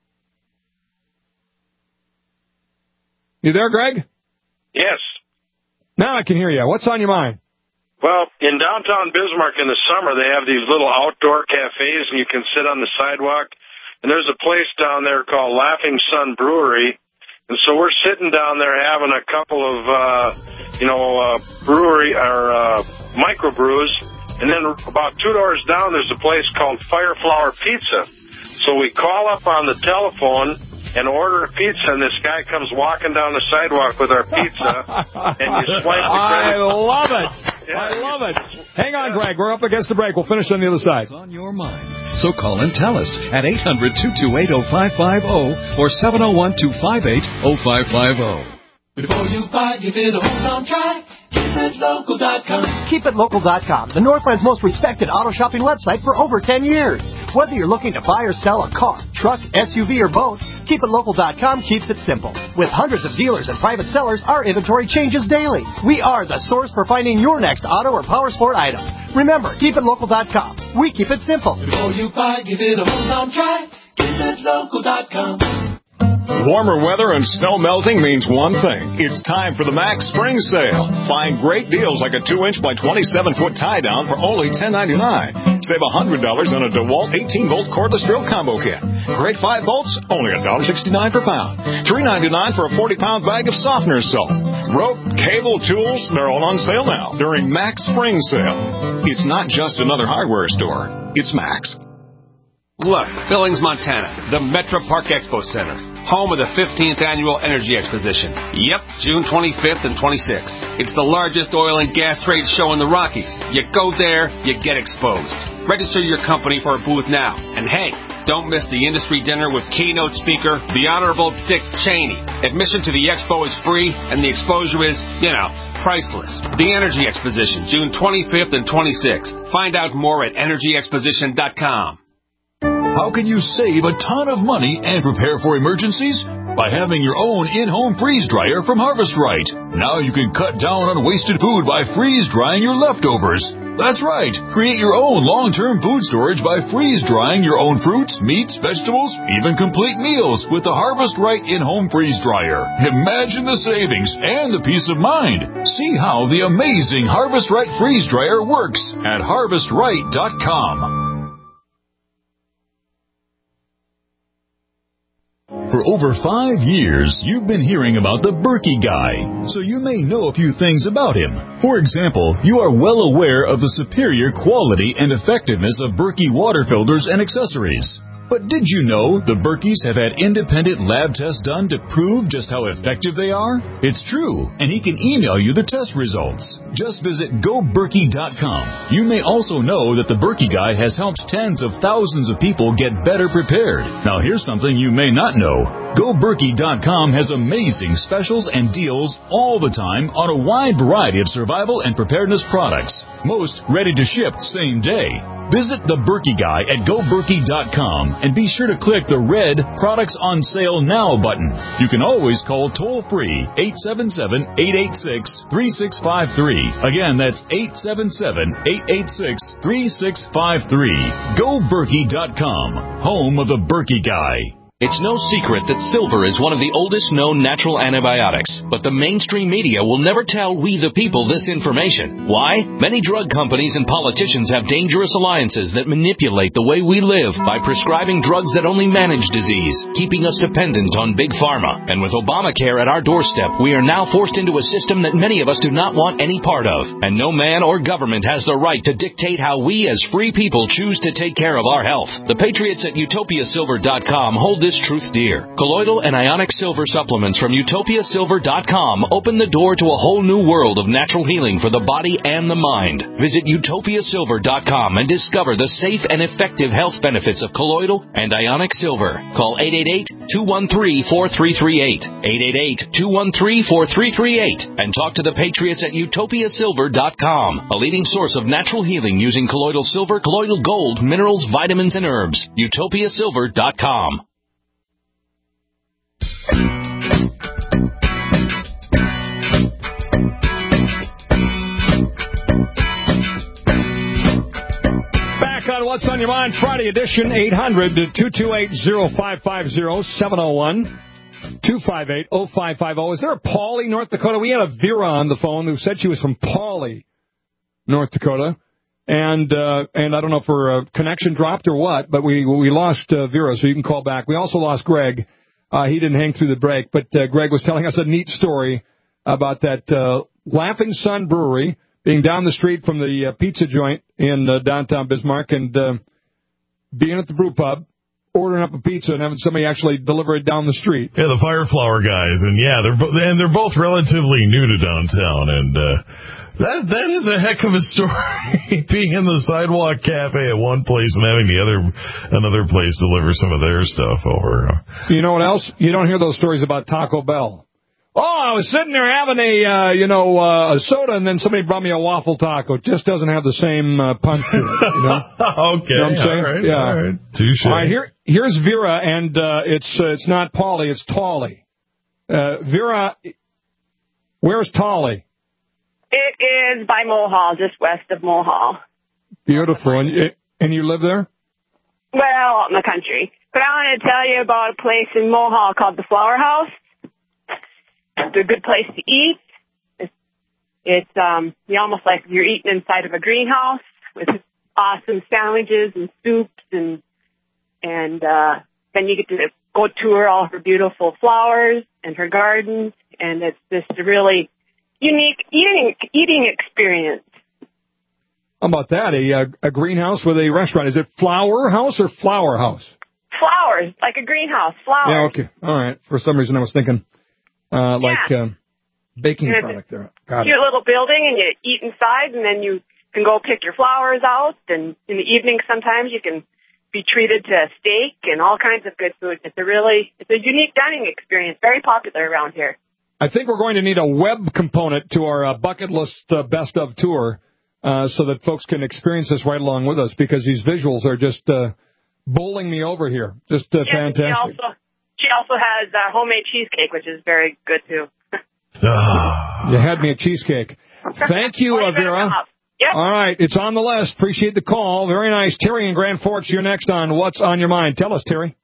You there, Greg? Yes. Now I can hear you. What's on your mind? Well, in downtown Bismarck in the summer, they have these little outdoor cafes, and you can sit on the sidewalk. And there's a place down there called Laughing Sun Brewery. And so we're sitting down there having a couple of, brewery or microbrews. And then about 2 doors down, there's a place called Fireflower Pizza. So we call up on the telephone and order a pizza, and this guy comes walking down the sidewalk with our pizza, and you swipe the credit. I love it. Yeah. I love it. Hang on, Greg. We're up against the break. We'll finish on the other side. What's on your mind? So call and tell us at 800-228-0550 or 701-258-0550. Before you buy, give it a home try. KeepItLocal.com. KeepItLocal.com, the Northland's most respected auto shopping website for over 10 years. Whether you're looking to buy or sell a car, truck, SUV, or boat, KeepItLocal.com keeps it simple. With hundreds of dealers and private sellers, our inventory changes daily. We are the source for finding your next auto or power sport item. Remember, KeepItLocal.com. We keep it simple. Before you buy, give it a home try. KeepItLocal.com. Warmer weather and snow melting means one thing. It's time for the Max Spring Sale. Find great deals like a 2-inch by 27-foot tie-down for only $10.99. Save $100 on a DeWalt 18-volt cordless drill combo kit. Great 5 volts, only $1.69 per pound. $3.99 for a 40-pound bag of softener soap. Rope, cable, tools, they're all on sale now during Max Spring Sale. It's not just another hardware store. It's Max. Look, Billings, Montana, the Metro Park Expo Center, home of the 15th Annual Energy Exposition. Yep, June 25th and 26th. It's the largest oil and gas trade show in the Rockies. You go there, you get exposed. Register your company for a booth now. And hey, don't miss the industry dinner with keynote speaker, the Honorable Dick Cheney. Admission to the expo is free, and the exposure is, priceless. The Energy Exposition, June 25th and 26th. Find out more at energyexposition.com. How can you save a ton of money and prepare for emergencies? By having your own in-home freeze dryer from Harvest Right. Now you can cut down on wasted food by freeze drying your leftovers. That's right. Create your own long-term food storage by freeze drying your own fruits, meats, vegetables, even complete meals with the Harvest Right in-home freeze dryer. Imagine the savings and the peace of mind. See how the amazing Harvest Right freeze dryer works at harvestright.com. For over 5 years, you've been hearing about the Berkey Guy, so you may know a few things about him. For example, you are well aware of the superior quality and effectiveness of Berkey water filters and accessories. But did you know the Berkeys have had independent lab tests done to prove just how effective they are? It's true, and he can email you the test results. Just visit GoBerkey.com. You may also know that the Berkey Guy has helped tens of thousands of people get better prepared. Now here's something you may not know. GoBerkey.com has amazing specials and deals all the time on a wide variety of survival and preparedness products. Most ready to ship same day. Visit the Berkey Guy at GoBerkey.com and be sure to click the red Products on Sale Now button. You can always call toll-free 877-886-3653. Again, that's 877-886-3653. GoBerkey.com, home of the Berkey Guy. It's no secret that silver is one of the oldest known natural antibiotics, but the mainstream media will never tell we the people this information. Why? Many drug companies and politicians have dangerous alliances that manipulate the way we live by prescribing drugs that only manage disease, keeping us dependent on big pharma. And with Obamacare at our doorstep, we are now forced into a system that many of us do not want any part of. And no man or government has the right to dictate how we as free people choose to take care of our health. The patriots at utopiasilver.com hold this truth dear. Colloidal and ionic silver supplements from utopiasilver.com open the door to a whole new world of natural healing for the body and the mind. Visit utopiasilver.com and discover the safe and effective health benefits of colloidal and ionic silver. Call 888-213-4338. 888-213-4338 and talk to the patriots at utopiasilver.com, a leading source of natural healing using colloidal silver, colloidal gold, minerals, vitamins, and herbs. utopiasilver.com. Back on What's on Your Mind, Friday edition, 800-228-0550, 701-258-0550. Is there a Pauley, North Dakota? We had a Vera on the phone who said she was from Pauley, North Dakota. And I don't know if her connection dropped or what, but we lost Vera, so you can call back. We also lost Greg. He didn't hang through the break, but Greg was telling us a neat story about that Laughing Sun Brewery being down the street from the pizza joint in downtown Bismarck and being at the brew pub, ordering up a pizza and having somebody actually deliver it down the street. Yeah, the Fire Flower guys, and yeah, they're both relatively new to downtown, and that is a heck of a story. Being in the sidewalk cafe at one place and having another place deliver some of their stuff over. You know what else? You don't hear those stories about Taco Bell. Oh, I was sitting there having a soda, and then somebody brought me a waffle taco. It just doesn't have the same punch to it, you know? Okay, you know what I'm saying? all right, yeah. all right. Touche. All right, here's Vera, and it's not Pauly, it's Tawley. Vera, where's Tawley? It is by Mohall, just west of Mohall. Beautiful. And you live there? Well, out in the country. But I want to tell you about a place in Mohall called the Flower House. It's a good place to eat. It's you almost like you're eating inside of a greenhouse with awesome sandwiches and soups, and then you get to go tour all her beautiful flowers and her gardens, and it's just a really unique eating experience. How about that? A greenhouse with a restaurant. Is it Flower House or Flower House? Flowers, like a greenhouse, flowers. Yeah, okay. All right. For some reason I was thinking baking product there. Got Cute it. little building, and you eat inside, and then you can go pick your flowers out, and in the evening sometimes you can be treated to steak and all kinds of good food. It's a unique dining experience, very popular around here. I think we're going to need a web component to our bucket list best of tour so that folks can experience this right along with us, because these visuals are just bowling me over here. Just fantastic. She also has homemade cheesecake, which is very good, too. You had me a cheesecake. Thank you, Vera. Yep. All right, it's on the list. Appreciate the call. Very nice. Terry in Grand Forks, you're next on What's on Your Mind. Tell us, Terry.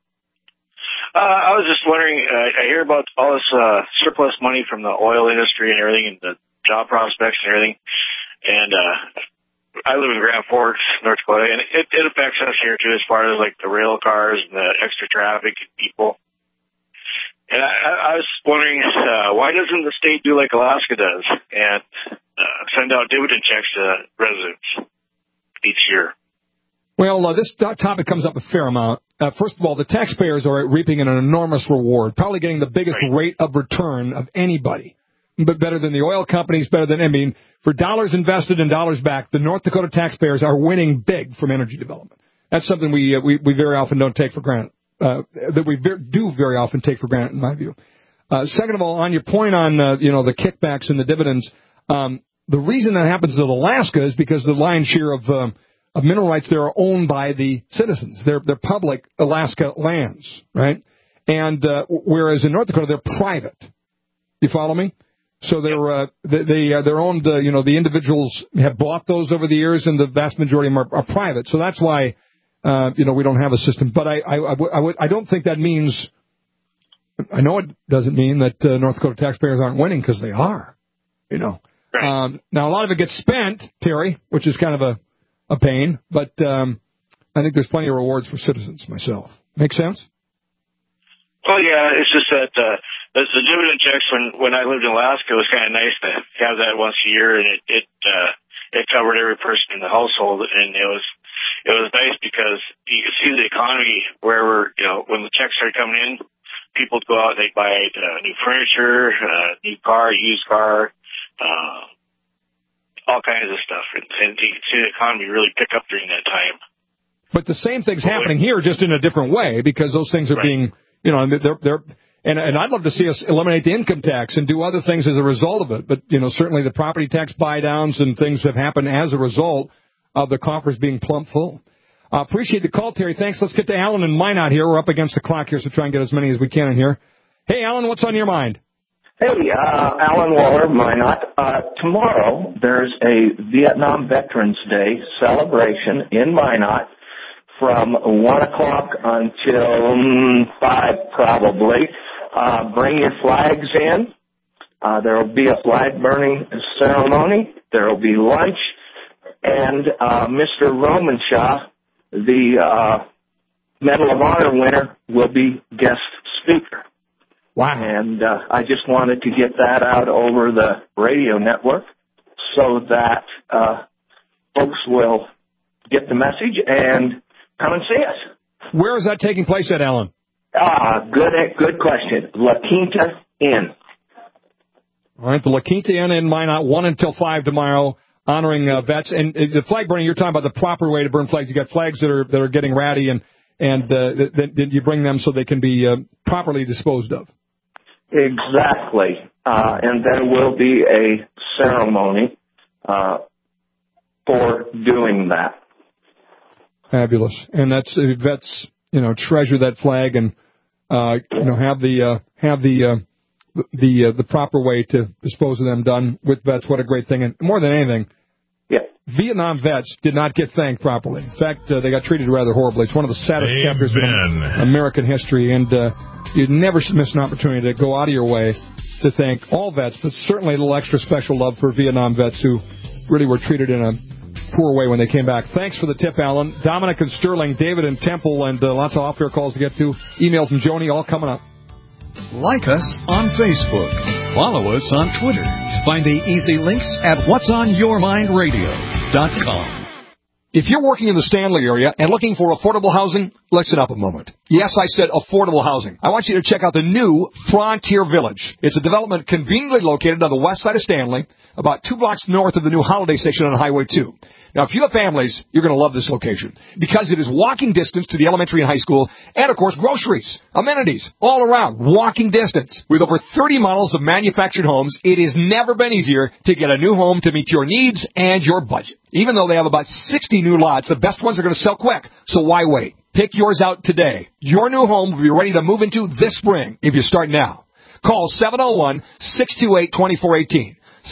I was just wondering, I hear about all this surplus money from the oil industry and everything, and the job prospects and everything. And I live in Grand Forks, North Dakota, and it affects us here, too, as far as, like, the rail cars and the extra traffic and people. And I was wondering, why doesn't the state do like Alaska does and send out dividend checks to residents each year? Well, this topic comes up a fair amount. First of all, the taxpayers are reaping an enormous reward, probably getting the biggest rate of return of anybody, but better than the oil companies, for dollars invested and dollars back, the North Dakota taxpayers are winning big from energy development. That's something we very often don't take for granted. That we do very often take for granted, in my view. Second of all, on your point on the kickbacks and the dividends, the reason that happens in Alaska is because the lion's share of mineral rights there are owned by the citizens. They're public Alaska lands, right? And whereas in North Dakota they're private. You follow me? So they're owned. The individuals have bought those over the years, and the vast majority of them are private. So that's why. We don't have a system, but I don't think that means. I know it doesn't mean that North Dakota taxpayers aren't winning, because they are. Right. Now a lot of it gets spent, Terry, which is kind of a pain, but I think there's plenty of rewards for citizens. Myself, make sense? Well, yeah, it's just that the dividend checks when I lived in Alaska, it was kind of nice to have that once a year, and it covered every person in the household, and it was nice because you could see the economy wherever, when the checks started coming in, people would go out and they'd buy new furniture, new car, used car, all kinds of stuff. And you could see the economy really pick up during that time. But the same thing's happening here, just in a different way, because those things are being, and I'd love to see us eliminate the income tax and do other things as a result of it. But, certainly the property tax buy-downs and things have happened as a result of the coffers being plump full. Appreciate the call, Terry. Thanks. Let's get to Alan and Minot here. We're up against the clock here, so try and get as many as we can in here. Hey, Alan, what's on your mind? Hey, Alan Waller, Minot. Tomorrow there's a Vietnam Veterans Day celebration in Minot from 1 o'clock until 5 probably. Bring your flags in. There will be a flag burning ceremony. There will be lunch. And Mr. Romenshaw, the Medal of Honor winner, will be guest speaker. Wow. And I just wanted to get that out over the radio network so that folks will get the message and come and see us. Where is that taking place at, Alan? Good question. La Quinta Inn. All right, the La Quinta Inn in Minot, 1 until 5 tomorrow, honoring vets. And the flag burning, you're talking about the proper way to burn flags. You got flags that are getting ratty, and then you bring them so they can be properly disposed of. Exactly. And there will be a ceremony for doing that. Fabulous. And that's vets, treasure that flag and have the proper way to dispose of them done with vets. What a great thing. And more than anything, Vietnam vets did not get thanked properly. In fact, they got treated rather horribly. It's one of the saddest chapters in American history, and you'd never miss an opportunity to go out of your way to thank all vets, but certainly a little extra special love for Vietnam vets who really were treated in a poor way when they came back. Thanks for the tip, Alan. Dominic and Sterling, David and Temple, and lots of off-air calls to get to. Email from Joni, all coming up. Like us on Facebook. Follow us on Twitter. Find the easy links at whatsonyourmindradio.com. If you're working in the Stanley area and looking for affordable housing, listen up a moment. Yes, I said affordable housing. I want you to check out the new Frontier Village. It's a development conveniently located on the west side of Stanley, about 2 blocks north of the new Holiday Station on Highway 2. Now, if you have families, you're going to love this location because it is walking distance to the elementary and high school and, of course, groceries, amenities, all around, walking distance. With over 30 models of manufactured homes, it has never been easier to get a new home to meet your needs and your budget. Even though they have about 60 new lots, the best ones are going to sell quick, so why wait? Pick yours out today. Your new home will be ready to move into this spring if you start now. Call 701-628-2418.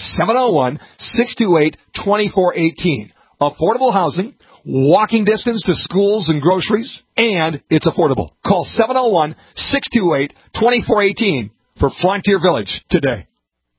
701-628-2418. Affordable housing, walking distance to schools and groceries, and it's affordable. Call 701-628-2418 for Frontier Village today.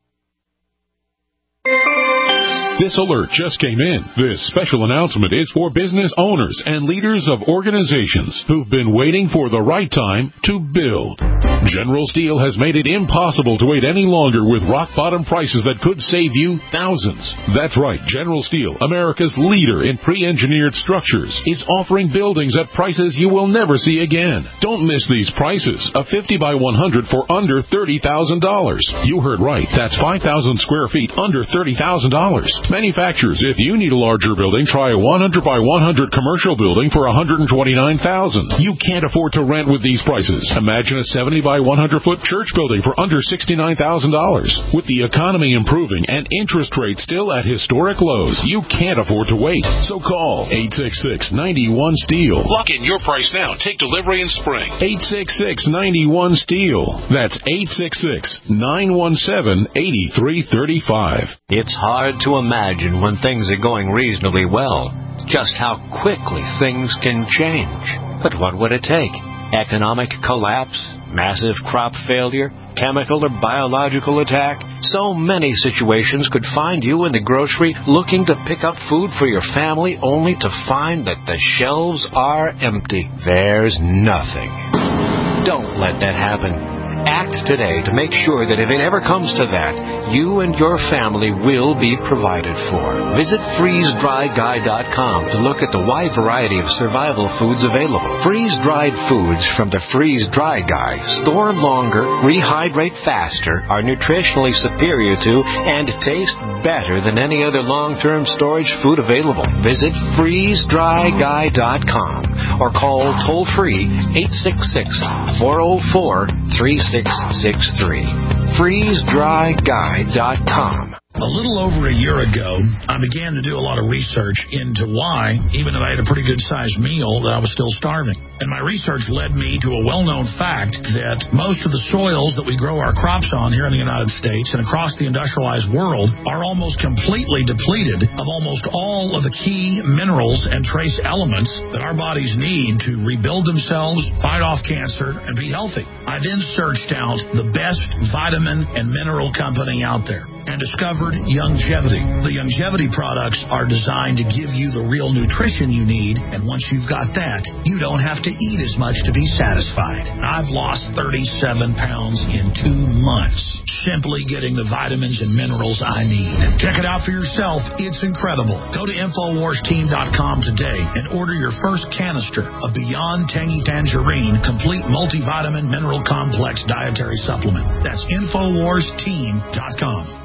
This alert just came in. This special announcement is for business owners and leaders of organizations who've been waiting for the right time to build. General Steel has made it impossible to wait any longer with rock-bottom prices that could save you thousands. That's right. General Steel, America's leader in pre-engineered structures, is offering buildings at prices you will never see again. Don't miss these prices. A 50 by 100 for under $30,000. You heard right. That's 5,000 square feet under $30,000. Manufacturers, if you need a larger building, try a 100 by 100 commercial building for $129,000. You can't afford to rent with these prices. Imagine a 70 by 100 foot church building for under $69,000. With the economy improving and interest rates still at historic lows, you can't afford to wait. So call 866-91-STEEL. Lock in your price now. Take delivery in spring. 866-91-STEEL. That's 866-917-8335. It's hard to imagine when things are going reasonably well, just how quickly things can change. But what would it take? Economic collapse? Massive crop failure? Chemical or biological attack? So many situations could find you in the grocery looking to pick up food for your family only to find that the shelves are empty. There's nothing. Don't let that happen. Act today to make sure that if it ever comes to that, you and your family will be provided for. Visit freezedryguy.com to look at the wide variety of survival foods available. Freeze-dried foods from the Freeze Dry Guy store longer, rehydrate faster, are nutritionally superior to, and taste better than any other long-term storage food available. Visit freezedryguy.com or call toll-free 866-404-3663. FreezeDryGuy.com. A little over a year ago, I began to do a lot of research into why, even though I had a pretty good-sized meal, that I was still starving. And my research led me to a well-known fact that most of the soils that we grow our crops on here in the United States and across the industrialized world are almost completely depleted of almost all of the key minerals and trace elements that our bodies need to rebuild themselves, fight off cancer, and be healthy. I then searched out the best vitamin and mineral company out there and discovered Youngevity. The Youngevity products are designed to give you the real nutrition you need, and once you've got that, you don't have to eat as much to be satisfied. I've lost 37 pounds in 2 months, simply getting the vitamins and minerals I need. Check it out for yourself. It's incredible. Go to InfoWarsTeam.com today and order your first canister of Beyond Tangy Tangerine Complete Multivitamin Mineral Complex Dietary Supplement. That's InfoWarsTeam.com.